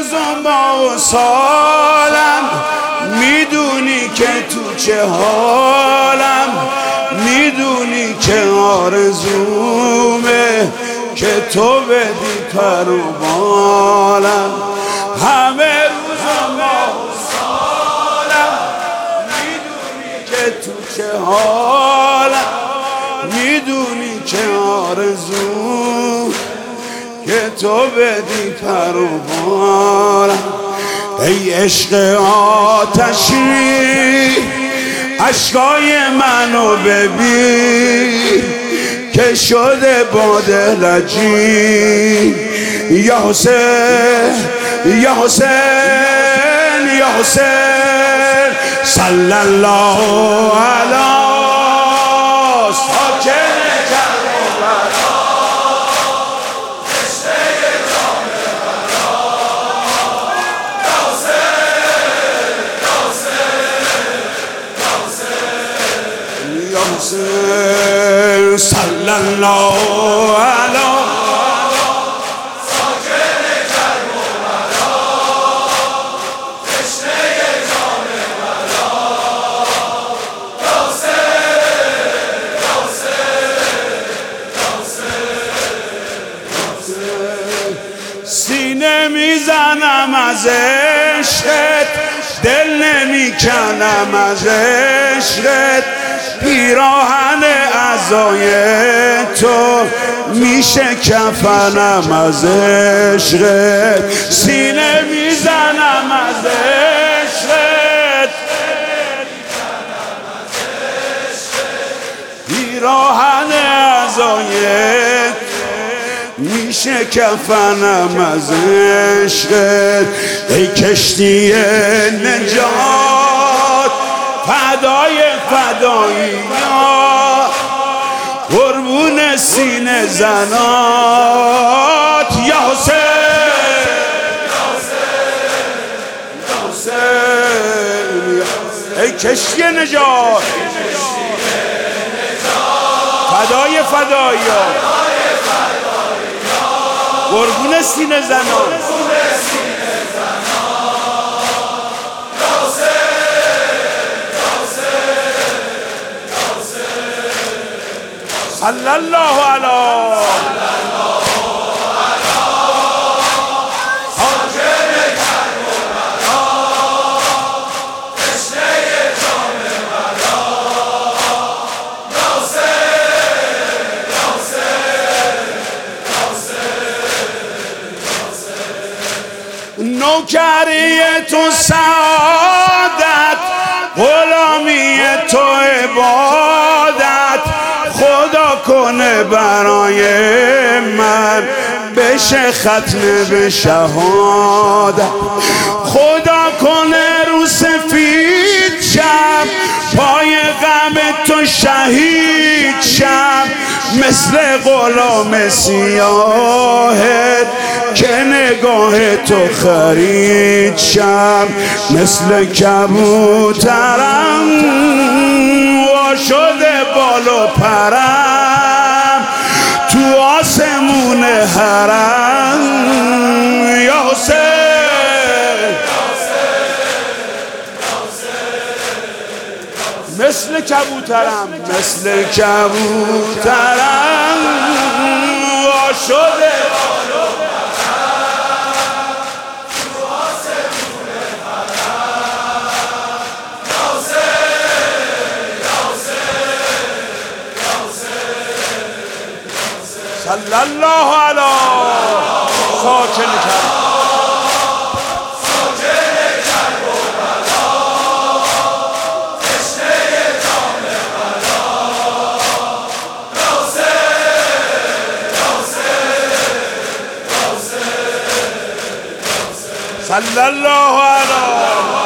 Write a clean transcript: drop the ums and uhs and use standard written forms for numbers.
روز و ماه و سالم، میدونی که تو چه حالم، میدونی که آرزومه که تو بدی پر و بالم. همه روز و ماه و سالم، میدونی که تو چه حالم، میدونی که آرزو که تو بدی پر و بالم. ای عشق آتشی عشقای منو ببین که شده باد لجین. یا حسین یا حسین یا حسین صلی الله علی ساکن کربلا، کشته جام بلا. یا حسین یا حسین یا حسین صلی الله علی ساکن کربلا، کشته جام بلا. یا حسین یا حسین. سینه میزنم از عشقت، دل نمیکنم از عشقت، پیراهن عزای تو میشه کفنم از عشقت. سینه میزنم از عشقت، پیراهن عزای میشه کفنم از عشقت. ای کشتی نجات فدای فداییات، قربون سینه زنات. یا حسین یا حسین. ای کشتی نجات فدای فداییات، قربون سینه زنات. صلی الله علی ساکن کربلا، کشته جام بلا. یا حسین یا حسین. نوکری تو سعادت، غلامی تو عبادت، خدا کنه برای من بشه ختم به شهادت. خدا کنه رو سفید شم، پای غم تو شهید شم، مثل غلام سیاهت که نگاه تو خرید شم. مثل کبوترم وا شده بال و پرم تو آسمون حرم. یا حسین مثل کبوترم، مثل کبوترم وا شده بال و پرم تو آسمون حرم. یا حسین صلی الله علی ساکن کربلا، کشته جام بلا. یا حسین صلی الله علی